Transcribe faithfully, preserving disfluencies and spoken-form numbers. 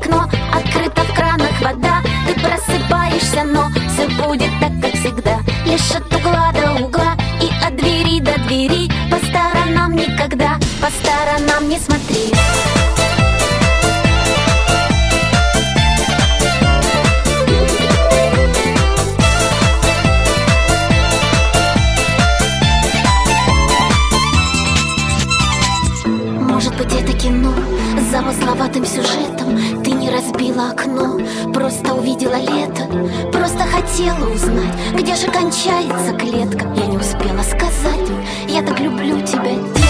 окно, открыта в кранах вода. Ты просыпаешься, но все будет так, как всегда. Лишь от угла до угла и от двери до двери. По сторонам никогда, по сторонам не смотри. Может быть, это кино с замысловатым сюжетом. Ты не разбила окно, просто увидела лето. Просто хотела узнать, где же кончается клетка. Я не успела сказать, я так люблю тебя.